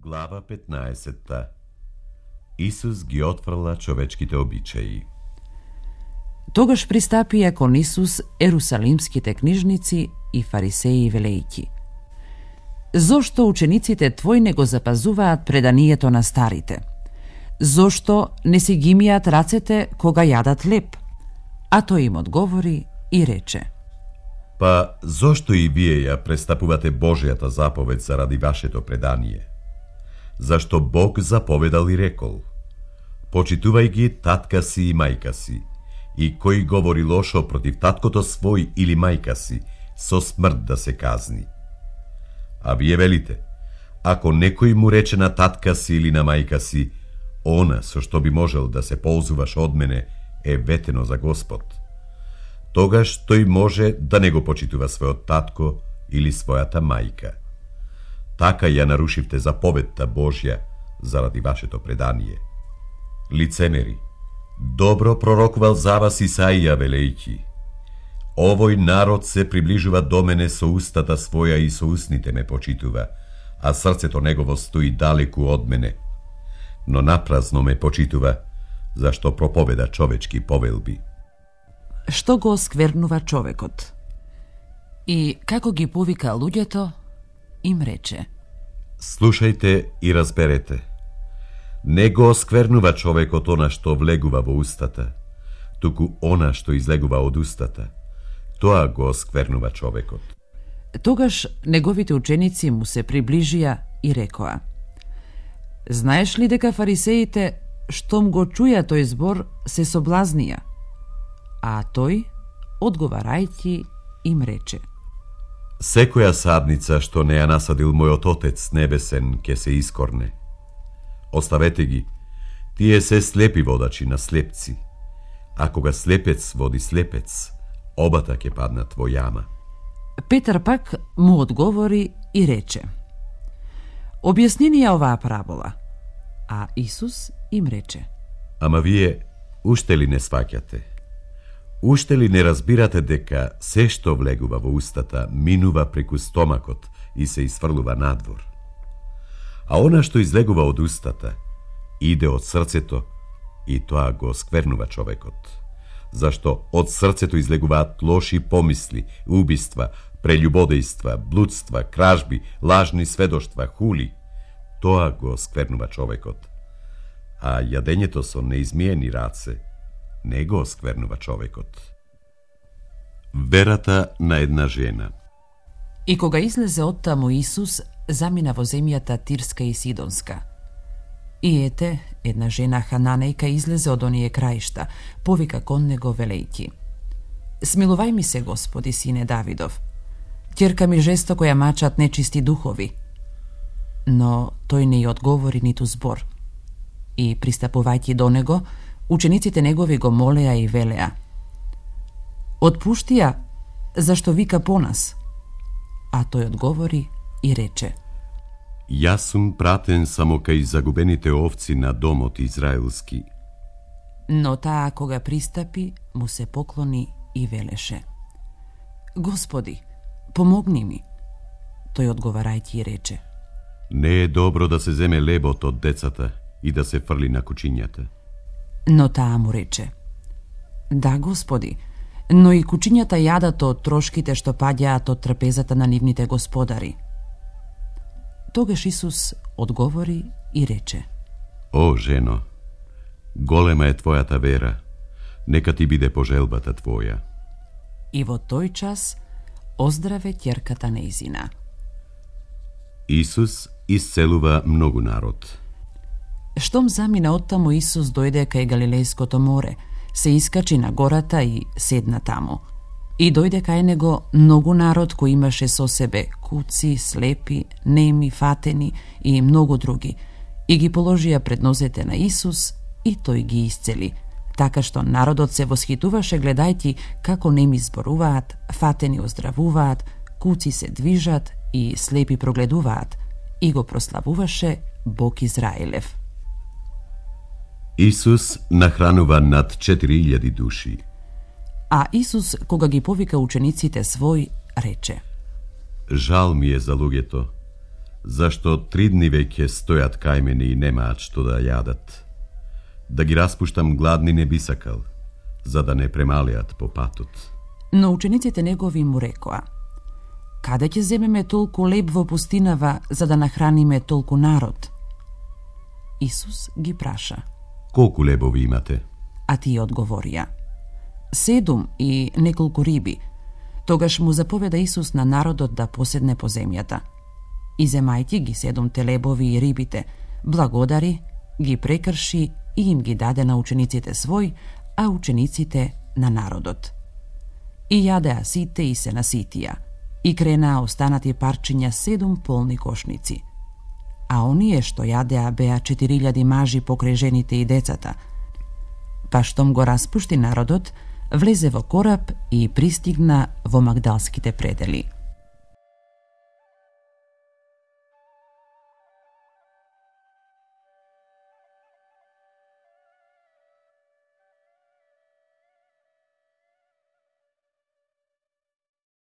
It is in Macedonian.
Глава 15. Исус ги отфрла човечките обичаи. Тогаш пристапија кон Исус ерусалимските книжници и фарисеи велејќи: Зошто учениците твои не го запазуваат преданието на старите? Зошто не си ги мијат рацете кога јадат леп? А тој им одговори и рече: Па зошто и вие ја престапувате Божјата заповед заради вашето предание? Зашто Бог заповедал и рекол: Почитувај ги татка си и мајка си, и кој говори лошо против таткото свој или мајка си, со смрт да се казни. А вие велите: ако некој му рече на татка си или на мајка си: она со што би можел да се ползуваш од мене е ветено за Господ, тогаш тој може да не го почитува својот татко или својата мајка. Така ја нарушивте заповедта Божја заради вашето предание. Лицемери, добро пророкувал за вас Исаија велејќи: Овој народ се приближува до мене со устата своја и со устните ме почитува, а срцето негово стои далеку од мене. Но напразно ме почитува, зашто проповеда човечки повелби. Што го осквернува човекот? И како ги повика луѓето, им рече: Слушајте и разберете. Не го осквернува човекот она што влегува во устата, туку она што излегува од устата. Тоа го осквернува човекот. Тогаш неговите ученици му се приближија и рекоа: Знаеш ли дека фарисеите, штом го чуја тој збор, се соблазнија? А тој, одговарајќи, им рече: Секоја садница што не ја насадил мојот Отец небесен ке се искорне. Оставете ги, тие се слепи водачи на слепци. А кога слепец води слепец, обата ќе паднат во јама. Петар пак му одговори и рече: Објасни ја оваа парабола. А Исус им рече: Ама вие уште ли не сваќате? Уште ли не разбирате дека се што влегува во устата минува преку стомакот и се изфрлува надвор? А она што излегува од устата иде од срцето и тоа го осквернува човекот. Зашто од срцето излегуваат лоши помисли, убиства, прељубодејства, блудства, кражби, лажни сведоштва, хули. Тоа го осквернува човекот. А јадењето со неизмиени раце не го осквернува човекот. Верата на една жена. И кога излезе оттаму Исус, замина во земјата Тирска и Сидонска. И ете, една жена Хананејка излезе од оние краишта, повика кон него велејќи: Смилувај ми се, Господи, сине Давидов. Ќерка ми жестоко ја мачат нечисти духови. Но тој не ја одговори ниту збор. И пристапувајќи до него, учениците негови го молеа и велеа: Отпушти ја, зашто вика по нас. А тој одговори и рече: Јас сум пратен само кај загубените овци на домот израелски. Но таа кога пристапи, му се поклони и велеше: Господи, помогни ми. Тој одговарајќи и рече: Не е добро да се земе лебот од децата и да се фрли на кучињата. Но таа му рече: Да, Господи, но и кучињата јадат од трошките што паѓаат од трпезата на нивните господари. Тогаш Исус одговори и рече: О, жено, голема е твојата вера, нека ти биде по желбата твоја. И во тој час оздраве ќерката нејзина. Исус исцелува многу народ. Штом замина оттаму Исус дојде кај Галилејското море, се искачи на гората и седна таму. И дојде кај него многу народ кој имаше со себе куци, слепи, неми, фатени и многу други, и ги положија пред нозете на Исус и тој ги исцели, така што народот се восхитуваше гледајќи како неми зборуваат, фатени оздравуваат, куци се движат и слепи прогледуваат, и го прославуваше Бог Израилев. Исус нахранува над 4000 души. А Исус, кога ги повика учениците свој, рече: Жал ми е за луѓето, Зашто 3 дни веќе стојат кај мене и немаат што да јадат. Да ги распуштам гладни не би сакал, за да не премалеат по патот. Но учениците негови му рекоа: Каде ќе земеме толку леб во пустинава за да нахраниме толку народ? Исус ги праша: Колку лебови имате? А тие одговорија: 7 и неколку риби. Тогаш му заповеда Исус на народот да поседне по земјата. И земајќи ги 7 лебови и рибите, благодари, ги прекрши и им ги даде на учениците свој, а учениците на народот. И јадеа сите и се наситија, и кренаа останати парчиња 7 полни кошници. А оние што јадеа беа 4000 мажи покрај жените и децата. Па штом го распушти народот, влезе во кораб и пристигна во Магдалските предели.